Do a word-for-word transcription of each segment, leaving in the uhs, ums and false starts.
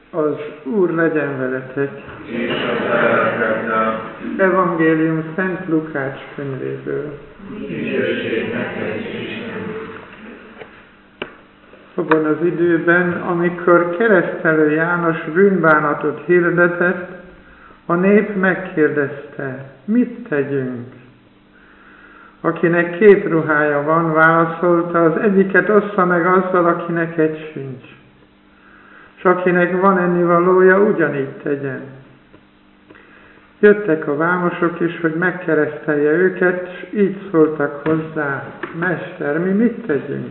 Az Úr legyen veletek. És a lelkeddel. Evangélium Szent Lukács könyvéből. Dicsőség neked, Isten. Abban az időben, amikor Keresztelő János bűnbánatot hirdetett, a nép megkérdezte, mit tegyünk? Akinek két ruhája van, válaszolta, az egyiket ossza meg azzal, akinek egy sincs. És akinek van ennivalója, ugyanígy tegyen. Jöttek a vámosok is, hogy megkeresztelje őket, és így szóltak hozzá, Mester, mi mit tegyünk?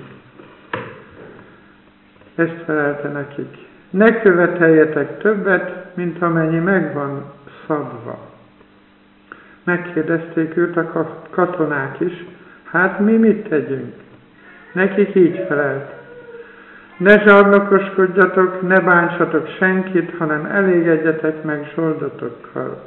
Ezt felelte nekik, ne követeljetek többet, mint amennyi megvan szabva. Megkérdezték őt a katonák is, hát mi mit tegyünk? Nekik így felelt, ne zsarnokoskodjatok, ne bántsatok senkit, hanem elégedjetek meg zsoldatokkal.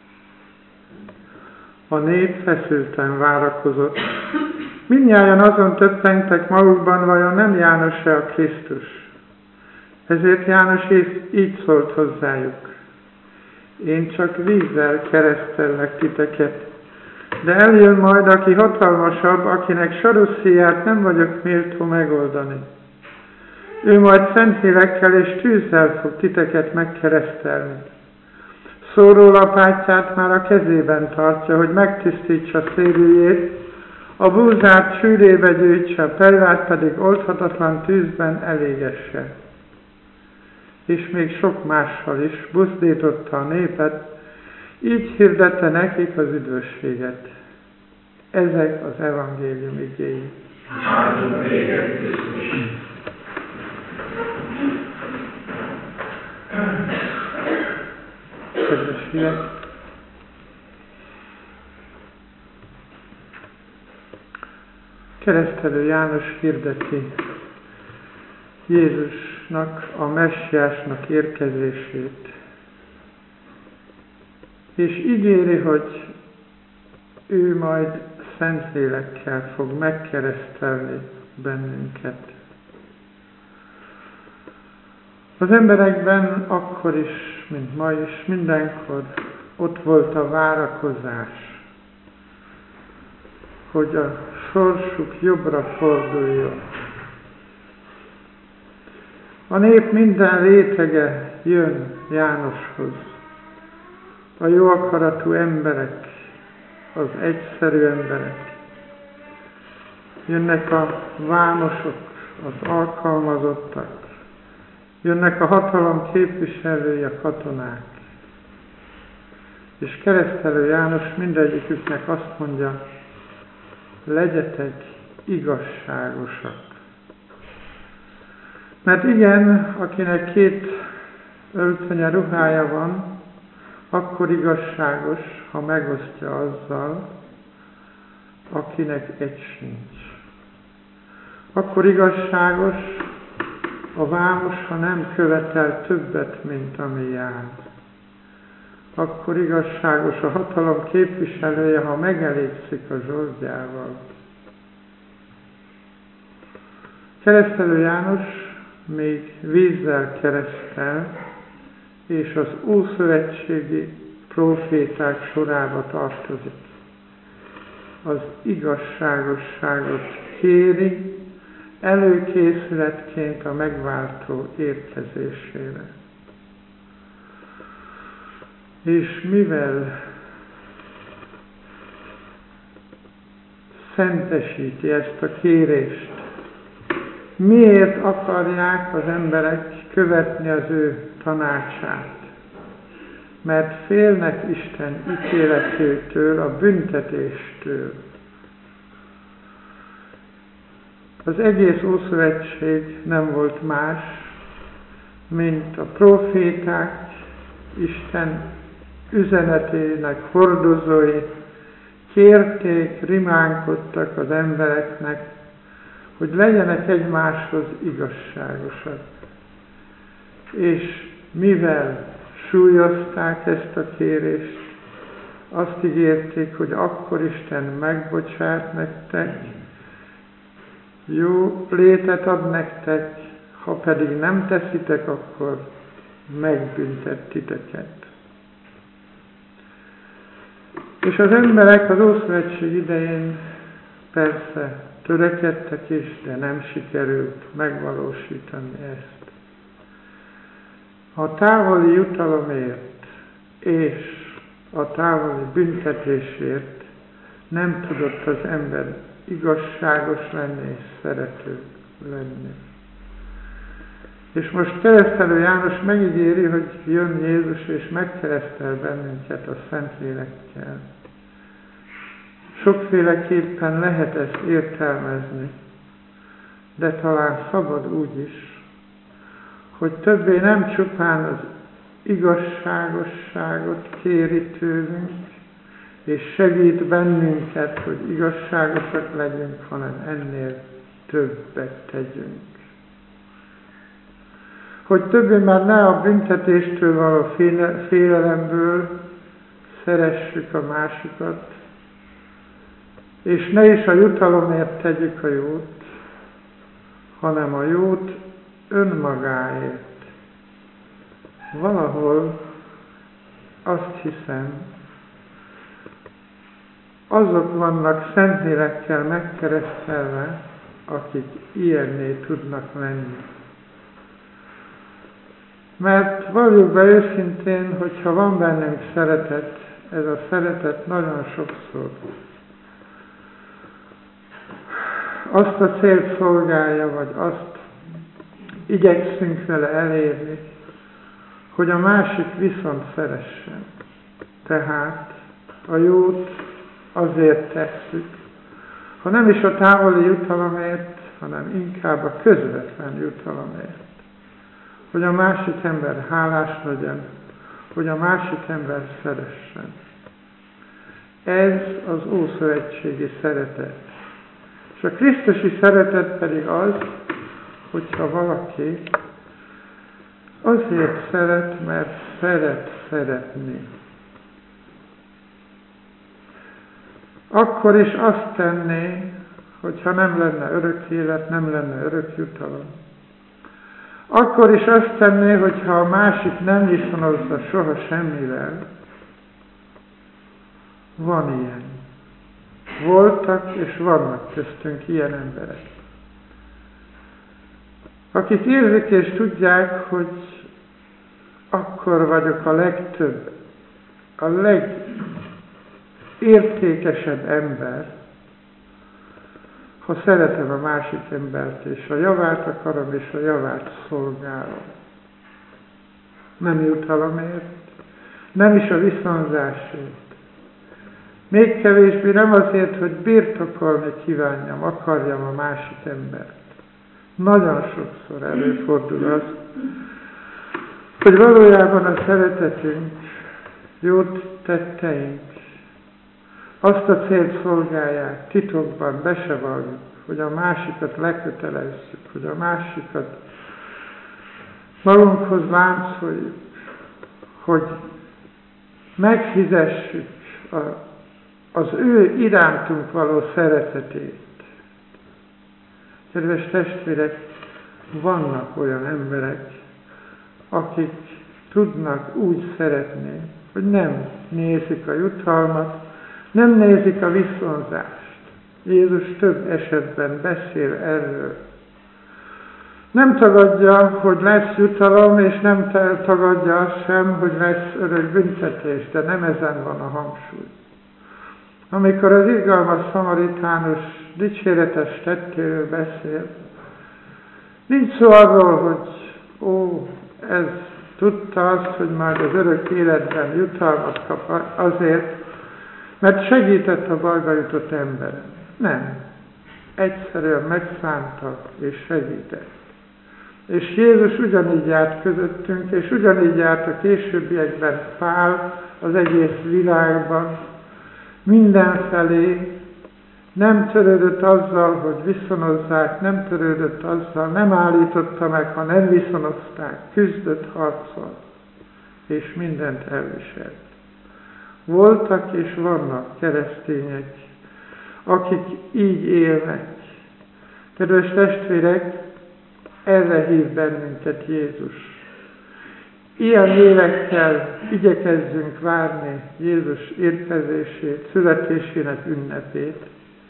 A nép feszülten várakozott. Mindnyájan azon többengtek magukban, vajon nem János-e a Krisztus? Ezért János így szólt hozzájuk. Én csak vízzel keresztellek titeket, de eljön majd, aki hatalmasabb, akinek saruszéját nem vagyok méltó megoldani. Ő majd szentlélekkel és tűzzel fog titeket megkeresztelni. Szórólapátját már a kezében tartja, hogy megtisztítsa szélűjét, a búzát sűrébe gyűjtse, a pelyvát pedig oldhatatlan tűzben elégesse. És még sok mással is buzdította a népet, így hirdette nekik az üdvösséget. Ezek az evangélium igéi. Áldunk téged, Krisztus! Kedves hívek! Keresztelő János hirdeti Jézusnak, a messiásnak érkezését. És ígéri, hogy ő majd Szentlélekkel fog megkeresztelni bennünket. Az emberekben akkor is, mint ma is, mindenkor ott volt a várakozás, hogy a sorsuk jobbra forduljon. A nép minden rétege jön Jánoshoz. A jó akaratú emberek, az egyszerű emberek. Jönnek a vámosok, az alkalmazottak. Jönnek a hatalom képviselői, a katonák. És Keresztelő János mindegyiküknek azt mondja, legyetek igazságosak. Mert igen, akinek két öltönye ruhája van, akkor igazságos, ha megosztja azzal, akinek egy sincs. Akkor igazságos a vámos, ha nem követel többet, mint ami jár. Akkor igazságos a hatalom képviselője, ha megelégszik a zsoldjával. Keresztelő János még vízzel keresztel, és az ószövetségi próféták sorába tartozik. Az igazságosságot kéri, előkészületként a megváltó érkezésére. És mivel szentesíti ezt a kérést, miért akarják az emberek követni az ő tanácsát? Mert félnek Isten ítéletétől, a büntetéstől. Az egész Ószövetség nem volt más, mint a próféták, Isten üzenetének hordozói kérték, rimánkodtak az embereknek, hogy legyenek egymáshoz igazságosak. És mivel súlyozták ezt a kérést, azt ígérték, hogy akkor Isten megbocsát nektek, jó létet ad nektek, ha pedig nem teszitek, akkor megbüntet titeket. És az emberek az Ószövetség idején persze törekedtek is, de nem sikerült megvalósítani ezt. A távoli jutalomért és a távoli büntetésért nem tudott az ember igazságos lenni és szerető lenni. És most keresztelő János megígéri, hogy jön Jézus és megkeresztel bennünket a Szentlélekkel. Sokféleképpen lehet ezt értelmezni, de talán szabad úgy is, hogy többé nem csupán az igazságosságot kéri tőlünk, és segít bennünket, hogy igazságosak legyünk, hanem ennél többet tegyünk. Hogy többé már ne a büntetéstől való félelemből szeressük a másikat, és ne is a jutalomért tegyük a jót, hanem a jót önmagáért. Valahol azt hiszem, azok vannak Szentlélekkel megkeresztelve, akik ilyenné tudnak lenni. Mert valljuk be őszintén, hogyha van bennünk szeretet, ez a szeretet nagyon sokszor azt a célt szolgálja, vagy azt igyekszünk vele elérni, hogy a másik viszont szeressen. Tehát a jót azért tesszük, ha nem is a távoli jutalomért, hanem inkább a közvetlen jutalomért. Hogy a másik ember hálás legyen, hogy a másik ember szeressen. Ez az ószövetségi szeretet. És a krisztusi szeretet pedig az, hogyha valaki azért szeret, mert szeret szeretni. Akkor is azt tenné, hogyha nem lenne örök élet, nem lenne örök jutalom. Akkor is azt tenné, hogyha a másik nem viszonozza soha semmivel. Van ilyen. Voltak és vannak köztünk ilyen emberek. Akik érzik és tudják, hogy akkor vagyok a legtöbb, a legértékesebb ember, ha szeretem a másik embert, és a javát akarom, és a javát szolgálom. Nem jutalomért, nem is a viszonzásért. Még kevésbé nem azért, hogy birtokolni kívánjam, akarjam a másik embert. Nagyon sokszor előfordul az, hogy valójában a szeretetünk, jót tetteink azt a célt szolgálják, titokban be se valljuk, hogy a másikat lekötelezzük, hogy a másikat magunkhoz láncoljuk, hogy megfizessük a, az ő irántunk való szeretetét. Kedves testvérek, vannak olyan emberek, akik tudnak úgy szeretni, hogy nem nézik a jutalmat, nem nézik a viszonzást. Jézus több esetben beszél erről. Nem tagadja, hogy lesz jutalom, és nem tagadja azt sem, hogy lesz örök büntetés, de nem ezen van a hangsúly. Amikor az irgalmas szamaritánus dicséretes tettéről beszél, nincs szó arról, hogy ó, ez tudta azt, hogy majd az örök életben jutalmat kap azért, mert segített a bajba jutott emberen. Nem. Egyszerűen megszánta és segített. És Jézus ugyanígy járt közöttünk, és ugyanígy járt a későbbiekben Pál az egész világban, mindenfelé, nem törődött azzal, hogy viszonozzák, nem törődött azzal, nem állította meg, ha nem viszonozták, küzdött, harcolt, és mindent elviselt. Voltak és vannak keresztények, akik így élnek. Kedves testvérek, erre hív bennünket Jézus. Ilyen lélekkel igyekezzünk várni Jézus érkezését, születésének ünnepét.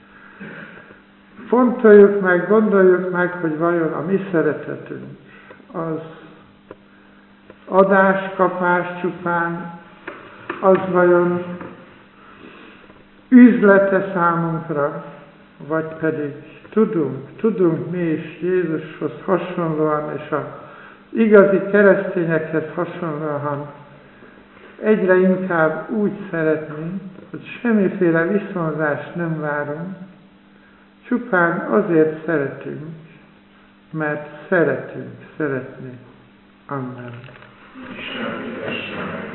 Fontoljuk meg, gondoljuk meg, hogy vajon a mi szeretetünk az adás-kapás csupán, az vajon üzlete számunkra, vagy pedig tudunk, tudunk mi is Jézushoz hasonlóan, és az igazi keresztényekhez hasonlóan egyre inkább úgy szeretni, hogy semmiféle viszonzást nem várunk, csupán azért szeretünk, mert szeretünk szeretni. Amen. Isten